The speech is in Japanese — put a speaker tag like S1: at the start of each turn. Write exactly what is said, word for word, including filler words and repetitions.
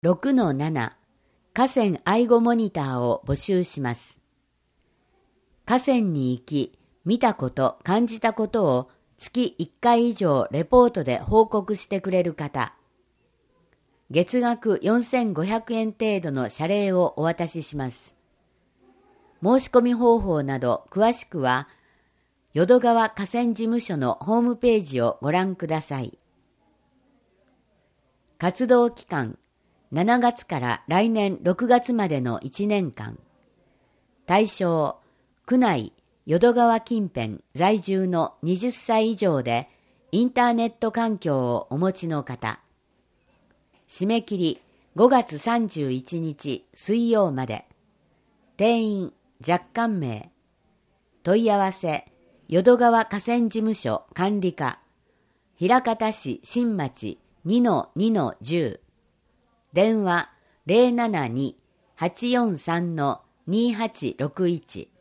S1: ろくのなな 河川愛護モニターを募集します。河川に行き、見たこと、感じたことを月いっかい以上レポートで報告してくれる方、月額よんせんごひゃくえん程度の謝礼をお渡しします。申し込み方法など詳しくは、淀川河川事務所のホームページをご覧ください。活動期間、しちがつから来年ろくがつまでのいちねんかん。対象、区内、淀川近辺在住のはたち以上でインターネット環境をお持ちの方。締め切りごがつさんじゅういちにち水曜まで。定員若干名。問い合わせ、淀川河川事務所管理課。枚方市新町 にのにのじゅう。電話 ゼロななに はちよんさん にはちろくいち。